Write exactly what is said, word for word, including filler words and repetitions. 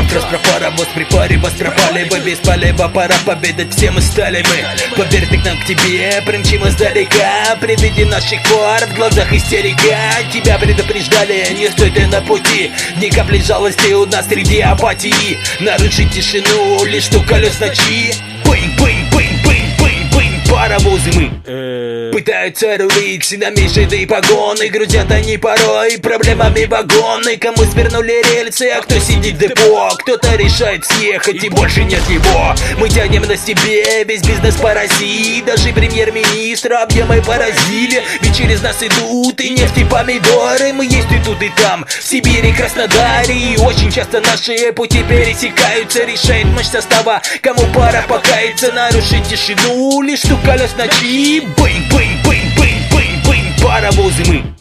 вопрос про паровоз, при паре вас пропали бы без полива, пора победить, все мы стали мы. Поверь, ты к нам к тебе, примчим издалека, при виде наших пар в глазах истерика. Тебя предупреждали, не стой ты на пути, ни капли жалости у нас среди апатии. Нарушить тишину, лишь стук колес ночи. Бынь, бынь, бынь, бынь, бынь, бынь, паровозы мы. Пытаются рулить сынами жиды погоны, грузят они порой проблемами вагоны. Кому свернули рельсы, а кто сидит в депо. Кто-то решает съехать и больше нет его. Мы тянем на себе весь бизнес паразит. Даже премьер-министра объемы поразили. Ведь через нас идут и нефть и помидоры. Мы есть и тут и там, в Сибири, Краснодаре. И очень часто наши пути пересекаются. Решает мощь состава, кому пора покаяться. Нарушить тишину, лишь стук колес ночи. Бынь, бынь, бынь, бынь, бынь, бынь, паровозы мы.